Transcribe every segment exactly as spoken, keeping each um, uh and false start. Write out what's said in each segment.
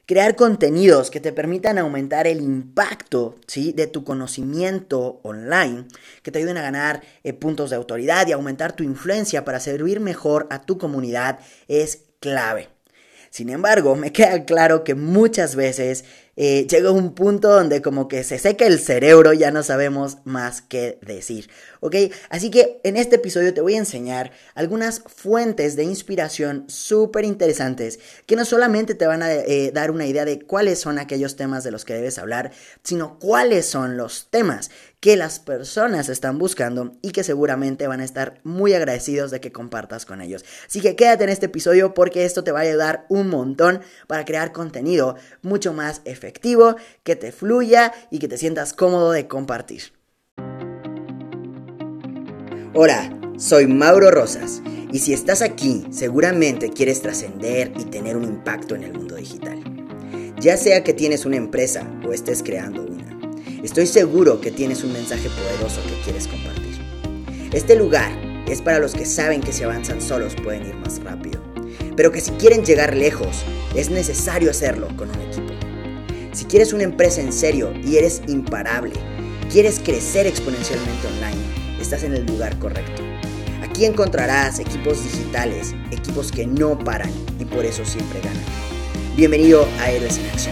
Crear contenidos que te permitan aumentar el impacto, ¿sí?, de tu conocimiento online, que te ayuden a ganar eh, puntos de autoridad y aumentar tu influencia para servir mejor a tu comunidad es clave. Sin embargo, me queda claro que muchas veces eh, llega un punto donde como que se seca el cerebro y ya no sabemos más qué decir, ¿ok? Así que en este episodio te voy a enseñar algunas fuentes de inspiración súper interesantes que no solamente te van a eh, dar una idea de cuáles son aquellos temas de los que debes hablar, sino cuáles son los temas que las personas están buscando y que seguramente van a estar muy agradecidos de que compartas con ellos. Así que quédate en este episodio porque esto te va a ayudar un montón para crear contenido mucho más efectivo, que te fluya y que te sientas cómodo de compartir. Hola, soy Mauro Rosas y si estás aquí seguramente quieres trascender y tener un impacto en el mundo digital. Ya sea que tienes una empresa o estés creando una. Estoy seguro que tienes un mensaje poderoso que quieres compartir. Este lugar es para los que saben que si avanzan solos pueden ir más rápido, pero que si quieren llegar lejos, es necesario hacerlo con un equipo. Si quieres una empresa en serio y eres imparable, quieres crecer exponencialmente online, estás en el lugar correcto. Aquí encontrarás equipos digitales, equipos que no paran y por eso siempre ganan. Bienvenido a Héroes en Acción.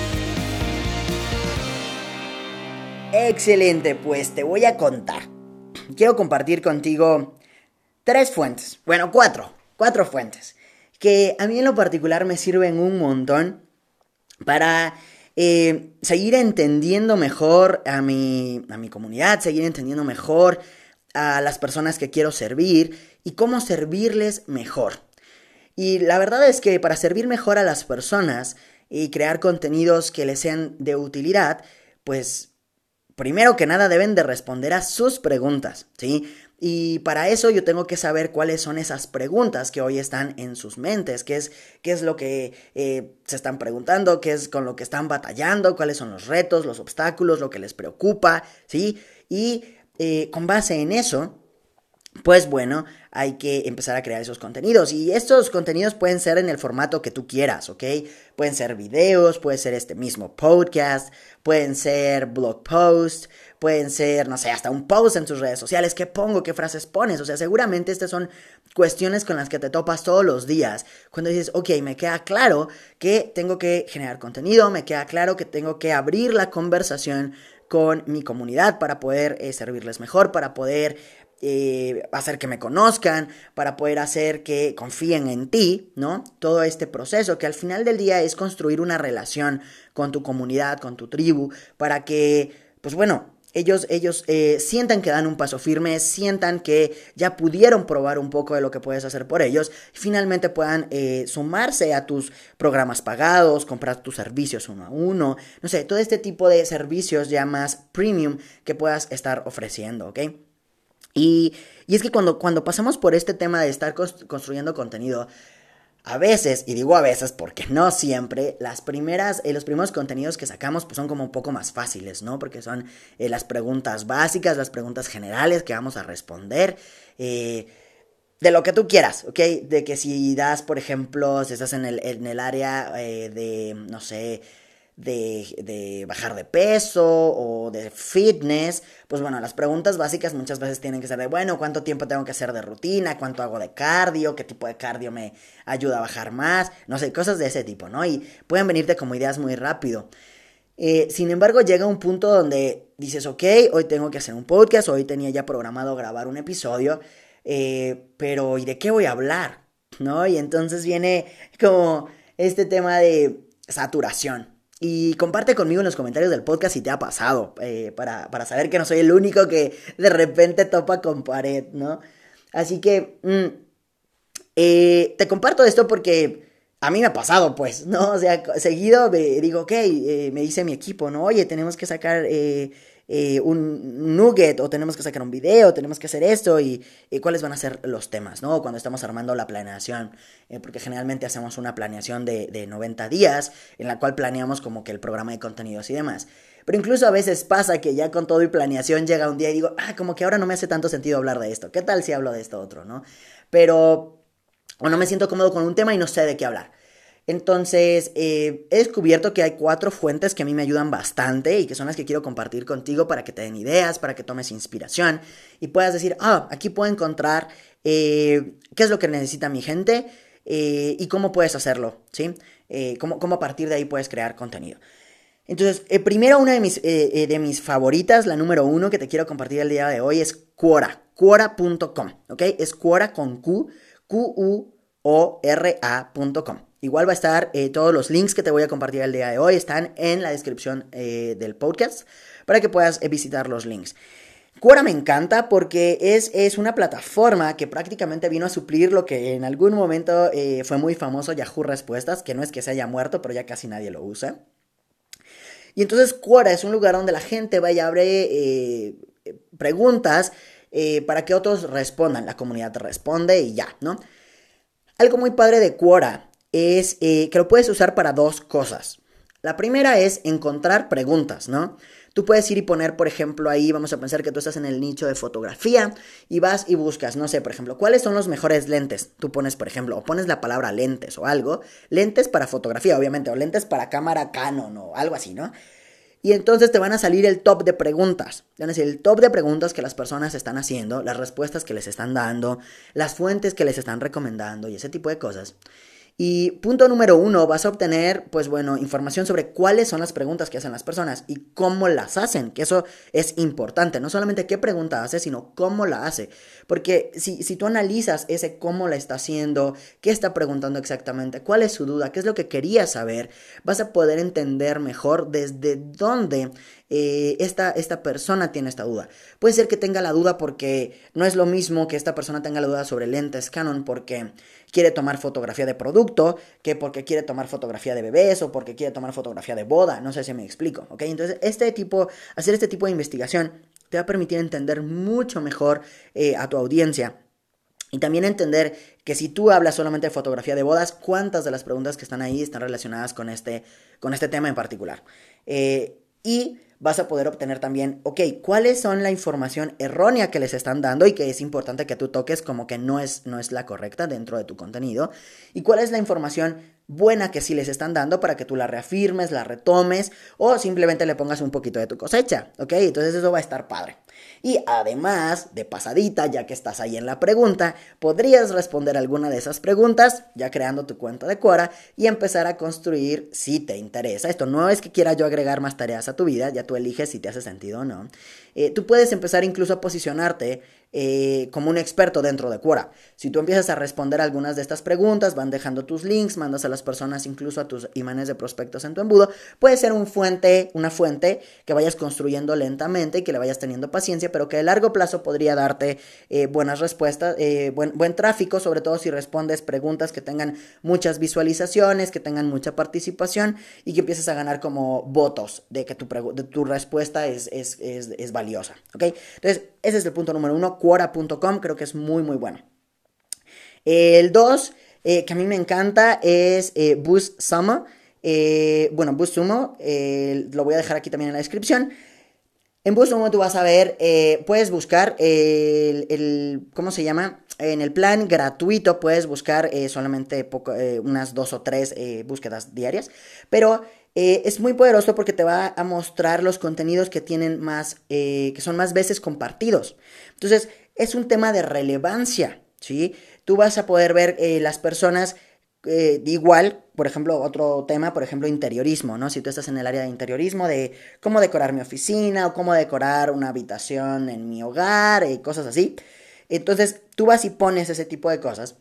Excelente, pues te voy a contar. Quiero compartir contigo tres fuentes, bueno, cuatro, cuatro fuentes, que a mí en lo particular me sirven un montón para eh, seguir entendiendo mejor a mi, a mi comunidad, seguir entendiendo mejor a las personas que quiero servir y cómo servirles mejor. Y la verdad es que para servir mejor a las personas y crear contenidos que les sean de utilidad, pues primero que nada deben de responder a sus preguntas, ¿sí? Y para eso yo tengo que saber cuáles son esas preguntas que hoy están en sus mentes, qué es, qué es lo que eh, se están preguntando, qué es con lo que están batallando, cuáles son los retos, los obstáculos, lo que les preocupa, ¿sí? Y eh, con base en eso, pues bueno, hay que empezar a crear esos contenidos y estos contenidos pueden ser en el formato que tú quieras, ¿ok? Pueden ser videos, puede ser este mismo podcast, pueden ser blog posts, pueden ser, no sé, hasta un post en tus redes sociales. ¿Qué pongo? ¿Qué frases pones? O sea, seguramente estas son cuestiones con las que te topas todos los días. Cuando dices, ok, me queda claro que tengo que generar contenido, me queda claro que tengo que abrir la conversación con mi comunidad para poder eh, servirles mejor, para poder Eh, hacer que me conozcan, para poder hacer que confíen en ti, ¿no? Todo este proceso que al final del día es construir una relación con tu comunidad, con tu tribu, para que, pues bueno, ellos, ellos eh, sientan que dan un paso firme, sientan que ya pudieron probar un poco de lo que puedes hacer por ellos y finalmente puedan eh, sumarse a tus programas pagados, comprar tus servicios uno a uno, no sé, todo este tipo de servicios ya más premium que puedas estar ofreciendo, ¿ok? Y, y es que cuando, cuando pasamos por este tema de estar construyendo contenido, a veces, y digo a veces porque no siempre, las primeras, eh, los primeros contenidos que sacamos pues son como un poco más fáciles, ¿no? Porque son eh, las preguntas básicas, las preguntas generales que vamos a responder, eh, de lo que tú quieras, ¿ok? De que si das, por ejemplo, si estás en el, en el área eh, de, no sé, De, de bajar de peso o de fitness, pues bueno, las preguntas básicas muchas veces tienen que ser de, bueno, ¿cuánto tiempo tengo que hacer de rutina? ¿Cuánto hago de cardio? ¿Qué tipo de cardio me ayuda a bajar más? No sé, cosas de ese tipo, ¿no? Y pueden venirte como ideas muy rápido. Eh, sin embargo, llega un punto donde dices, ok, hoy tengo que hacer un podcast, hoy tenía ya programado grabar un episodio, eh, pero ¿y de qué voy a hablar? ¿No? Y entonces viene como este tema de saturación. Y comparte conmigo en los comentarios del podcast si te ha pasado, eh, para, para saber que no soy el único que de repente topa con pared, ¿no? Así que mm, eh, te comparto esto porque a mí me ha pasado, pues, ¿no? O sea, seguido me digo, ok, eh, me dice mi equipo, ¿no? Oye, tenemos que sacar eh, eh, un nugget, o tenemos que sacar un video, tenemos que hacer esto, y, y cuáles van a ser los temas, ¿no? Cuando estamos armando la planeación, eh, porque generalmente hacemos una planeación de, de noventa días, en la cual planeamos como que el programa de contenidos y demás. Pero incluso a veces pasa que ya con todo y planeación llega un día y digo, ah, como que ahora no me hace tanto sentido hablar de esto, ¿qué tal si hablo de esto otro, no? Pero o no me siento cómodo con un tema y no sé de qué hablar. Entonces, eh, he descubierto que hay cuatro fuentes que a mí me ayudan bastante y que son las que quiero compartir contigo para que te den ideas, para que tomes inspiración y puedas decir, ah, aquí puedo encontrar eh, qué es lo que necesita mi gente eh, y cómo puedes hacerlo, ¿sí? Eh, cómo, cómo a partir de ahí puedes crear contenido. Entonces, eh, primero una de mis, eh, eh, de mis favoritas, la número uno que te quiero compartir el día de hoy es Quora, Quora punto com, ¿ok? Es Quora con Q, Q U O R A punto com. Igual va a estar, eh, todos los links que te voy a compartir el día de hoy están en la descripción eh, del podcast para que puedas eh, visitar los links. Quora me encanta porque es, es una plataforma que prácticamente vino a suplir lo que en algún momento eh, fue muy famoso Yahoo Respuestas, que no es que se haya muerto, pero ya casi nadie lo usa. Y entonces Quora es un lugar donde la gente va y abre eh, preguntas eh, para que otros respondan. La comunidad te responde y ya, ¿no? Algo muy padre de Quora es eh, que lo puedes usar para dos cosas. La primera es encontrar preguntas, ¿no? Tú puedes ir y poner, por ejemplo, ahí vamos a pensar que tú estás en el nicho de fotografía y vas y buscas, no sé, por ejemplo, ¿cuáles son los mejores lentes? Tú pones, por ejemplo, o pones la palabra lentes o algo, lentes para fotografía, obviamente, o lentes para cámara Canon o algo así, ¿no? Y entonces te van a salir el top de preguntas, es decir, el top de preguntas que las personas están haciendo, las respuestas que les están dando, las fuentes que les están recomendando y ese tipo de cosas. Y punto número uno, vas a obtener, pues bueno, información sobre cuáles son las preguntas que hacen las personas y cómo las hacen, que eso es importante, no solamente qué pregunta hace, sino cómo la hace, porque si, si tú analizas ese cómo la está haciendo, qué está preguntando exactamente, cuál es su duda, qué es lo que quería saber, vas a poder entender mejor desde dónde eh, esta, esta persona tiene esta duda. Puede ser que tenga la duda porque no es lo mismo que esta persona tenga la duda sobre lentes Canon porque quiere tomar fotografía de producto, que porque quiere tomar fotografía de bebés o porque quiere tomar fotografía de boda, no sé si me explico, ¿ok? Entonces, este tipo, hacer este tipo de investigación te va a permitir entender mucho mejor eh, a tu audiencia. Y también entender que si tú hablas solamente de fotografía de bodas, cuántas de las preguntas que están ahí están relacionadas con este, con este tema en particular. Eh, y vas a poder obtener también, ok, cuáles son la información errónea que les están dando y que es importante que tú toques como que no es, no es la correcta dentro de tu contenido. Y cuál es la información buena que sí les están dando para que tú la reafirmes, la retomes o simplemente le pongas un poquito de tu cosecha, ¿ok? Entonces eso va a estar padre. Y además, de pasadita, ya que estás ahí en la pregunta, podrías responder alguna de esas preguntas ya creando tu cuenta de Quora y empezar a construir si te interesa. Esto no es que quiera yo agregar más tareas a tu vida, ya tú eliges si te hace sentido o no. Eh, tú puedes empezar incluso a posicionarte eh, como un experto dentro de Quora. Si tú empiezas a responder algunas de estas preguntas, van dejando tus links, mandas a las personas incluso a tus imanes de prospectos en tu embudo, puede ser un fuente, una fuente que vayas construyendo lentamente y que le vayas teniendo paciencia, pero que a largo plazo podría darte eh, buenas respuestas, eh, buen, buen tráfico, sobre todo si respondes preguntas que tengan muchas visualizaciones, que tengan mucha participación y que empieces a ganar como votos de que tu, de tu respuesta es, es, es, es valiosa, ¿ok? Entonces, ese es el punto número uno, Quora punto com, creo que es muy, muy bueno. El dos, eh, que a mí me encanta, es eh, BuzzSumo. Eh, bueno, BuzzSumo, eh, lo voy a dejar aquí también en la descripción. En BuzzSumo tú vas a ver, eh, puedes buscar el, el, ¿cómo se llama? En el plan gratuito puedes buscar eh, solamente poco, eh, unas dos o tres eh, búsquedas diarias, pero eh, es muy poderoso porque te va a mostrar los contenidos que tienen más, eh, que son más veces compartidos. Entonces, es un tema de relevancia, ¿sí? Tú vas a poder ver eh, las personas eh, igual, por ejemplo, otro tema, por ejemplo, interiorismo, ¿no? Si tú estás en el área de interiorismo, de cómo decorar mi oficina o cómo decorar una habitación en mi hogar, y eh, cosas así. Entonces, tú vas y pones ese tipo de cosas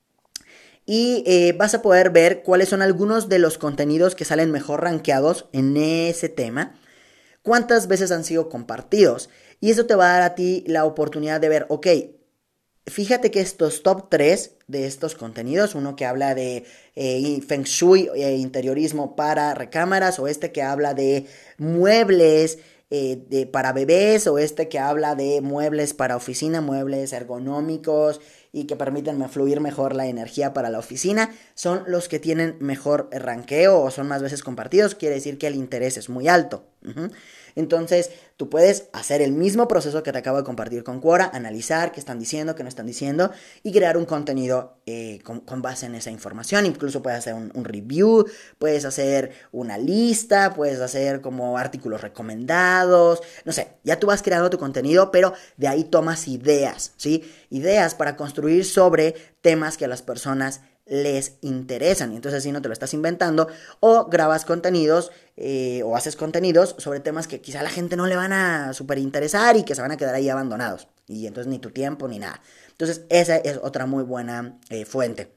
y eh, vas a poder ver cuáles son algunos de los contenidos que salen mejor rankeados en ese tema, cuántas veces han sido compartidos. Y eso te va a dar a ti la oportunidad de ver, ok, fíjate que estos top tres de estos contenidos, uno que habla de eh, Feng Shui e interiorismo para recámaras, o este que habla de muebles eh, de, para bebés, o este que habla de muebles para oficina, muebles ergonómicos y que permiten fluir mejor la energía para la oficina son los que tienen mejor ranqueo o son más veces compartidos, quiere decir que el interés es muy alto. Uh-huh. Entonces, tú puedes hacer el mismo proceso que te acabo de compartir con Quora, analizar qué están diciendo, qué no están diciendo y crear un contenido eh, con, con base en esa información. Incluso puedes hacer un, un review, puedes hacer una lista, puedes hacer como artículos recomendados, no sé, ya tú vas creando tu contenido, pero de ahí tomas ideas, ¿sí? Ideas para construir sobre temas que a las personas les interesan, y entonces así no te lo estás inventando, o grabas contenidos eh, o haces contenidos sobre temas que quizá a la gente no le van a súper interesar y que se van a quedar ahí abandonados, y entonces ni tu tiempo ni nada. Entonces esa es otra muy buena eh, fuente.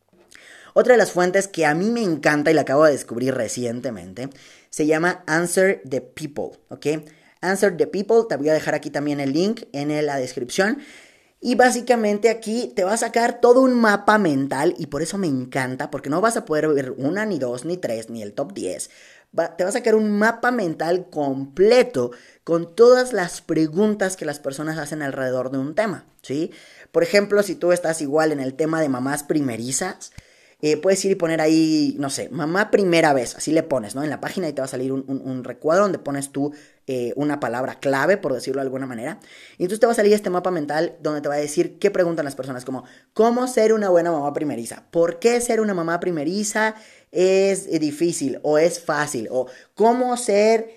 Otra de las fuentes que a mí me encanta y la acabo de descubrir recientemente se llama Answer the People, ¿ok? Answer the People, te voy a dejar aquí también el link en la descripción. Y básicamente aquí te va a sacar todo un mapa mental y por eso me encanta, porque no vas a poder ver una, ni dos, ni tres, ni el top diez. Va, te va a sacar un mapa mental completo con todas las preguntas que las personas hacen alrededor de un tema, ¿sí? Por ejemplo, si tú estás igual en el tema de mamás primerizas, Eh, puedes ir y poner ahí, no sé, mamá primera vez, así le pones, ¿no? En la página y te va a salir un, un, un recuadro donde pones tú eh, una palabra clave, por decirlo de alguna manera. Y entonces te va a salir este mapa mental donde te va a decir qué preguntan las personas, como ¿cómo ser una buena mamá primeriza? ¿Por qué ser una mamá primeriza es difícil o es fácil? O ¿cómo ser...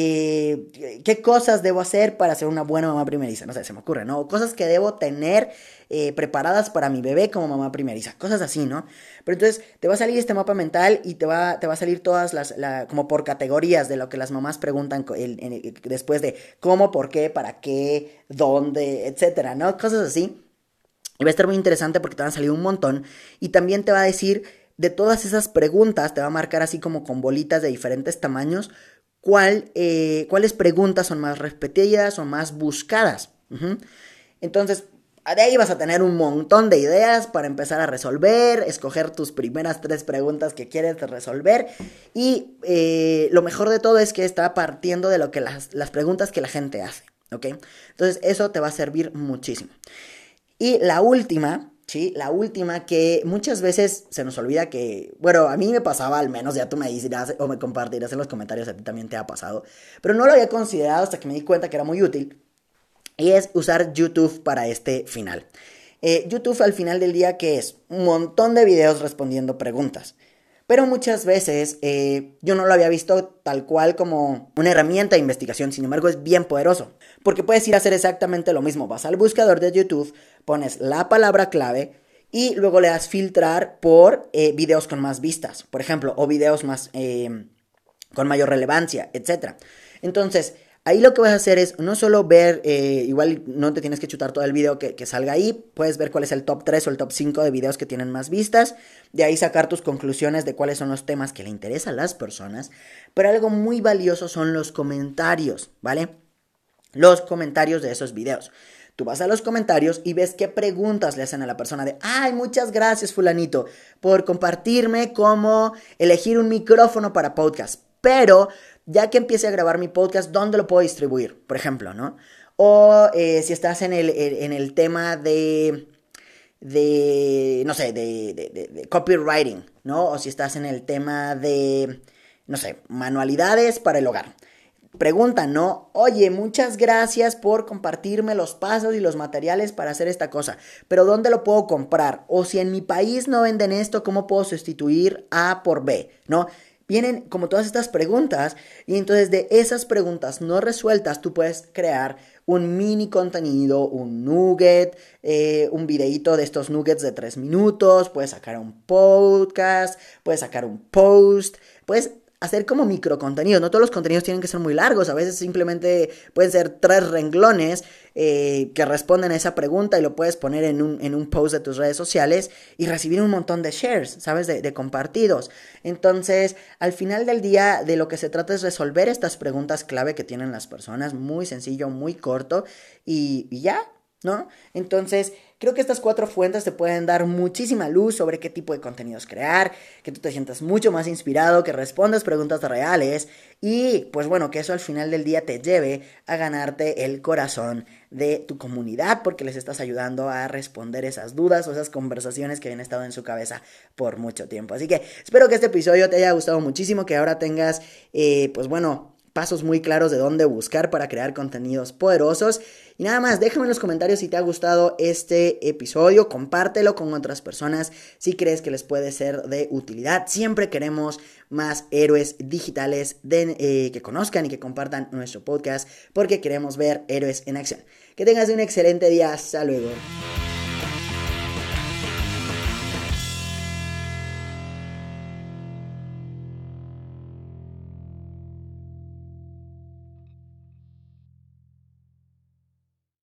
Eh, qué cosas debo hacer para ser una buena mamá primeriza? No sé, se me ocurre, ¿no? Cosas que debo tener eh, preparadas para mi bebé como mamá primeriza, cosas así, ¿no? Pero entonces te va a salir este mapa mental y te va, te va a salir todas las, la, como por categorías de lo que las mamás preguntan el, el, el, después de cómo, por qué, para qué, dónde, etcétera, ¿no? Cosas así. Y va a estar muy interesante porque te van a salir un montón y también te va a decir de todas esas preguntas, te va a marcar así como con bolitas de diferentes tamaños, cuál, eh, cuáles preguntas son más repetidas o más buscadas. Uh-huh. Entonces, de ahí vas a tener un montón de ideas para empezar a resolver, escoger tus primeras tres preguntas que quieres resolver y eh, lo mejor de todo es que está partiendo de lo que las, las preguntas que la gente hace, ¿ok? Entonces, eso te va a servir muchísimo. Y la última... Sí, la última que muchas veces se nos olvida que, bueno, a mí me pasaba al menos, ya tú me dirás o me compartirás en los comentarios, a ti también te ha pasado, pero no lo había considerado hasta que me di cuenta que era muy útil, y es usar YouTube para este final. Eh, YouTube al final del día, ¿qué es? Un montón de videos respondiendo preguntas. Pero muchas veces eh, yo no lo había visto tal cual como una herramienta de investigación, sin embargo es bien poderoso, porque puedes ir a hacer exactamente lo mismo, vas al buscador de YouTube, pones la palabra clave y luego le das filtrar por eh, videos con más vistas, por ejemplo, o videos más eh, con mayor relevancia, etcétera. Entonces, ahí lo que vas a hacer es no solo ver, eh, igual no te tienes que chutar todo el video que, que salga ahí, puedes ver cuál es el top tres o el top cinco de videos que tienen más vistas, de ahí sacar tus conclusiones de cuáles son los temas que le interesan a las personas, pero algo muy valioso son los comentarios, ¿vale? Los comentarios de esos videos. Tú vas a los comentarios y ves qué preguntas le hacen a la persona de ay, muchas gracias fulanito por compartirme cómo elegir un micrófono para podcast, pero ya que empiece a grabar mi podcast, ¿dónde lo puedo distribuir? Por ejemplo, ¿no? O eh, si estás en el, en el tema de, de no sé, de, de, de, de copywriting, ¿no? O si estás en el tema de, no sé, manualidades para el hogar. Pregunta, ¿no? Oye, muchas gracias por compartirme los pasos y los materiales para hacer esta cosa, pero ¿dónde lo puedo comprar? O si en mi país no venden esto, ¿cómo puedo sustituir A por B? ¿No? Vienen como todas estas preguntas y entonces de esas preguntas no resueltas tú puedes crear un mini contenido, un nugget, eh, un videíto de estos nuggets de tres minutos, puedes sacar un podcast, puedes sacar un post, puedes hacer como micro contenidos. No todos los contenidos tienen que ser muy largos, a veces simplemente pueden ser tres renglones eh, que responden a esa pregunta y lo puedes poner en un, en un post de tus redes sociales y recibir un montón de shares, ¿sabes? De, de compartidos. Entonces, al final del día, de lo que se trata es resolver estas preguntas clave que tienen las personas, muy sencillo, muy corto y, y ya, ¿no? Entonces, Creo que estas cuatro fuentes te pueden dar muchísima luz sobre qué tipo de contenidos crear, que tú te sientas mucho más inspirado, que respondas preguntas reales y pues bueno, que eso al final del día te lleve a ganarte el corazón de tu comunidad porque les estás ayudando a responder esas dudas o esas conversaciones que habían estado en su cabeza por mucho tiempo. Así que espero que este episodio te haya gustado muchísimo, que ahora tengas eh, pues bueno, pasos muy claros de dónde buscar para crear contenidos poderosos. Y nada más, déjame en los comentarios si te ha gustado este episodio, compártelo con otras personas si crees que les puede ser de utilidad. Siempre queremos más héroes digitales de, eh, que conozcan y que compartan nuestro podcast porque queremos ver héroes en acción. Que tengas un excelente día, hasta luego.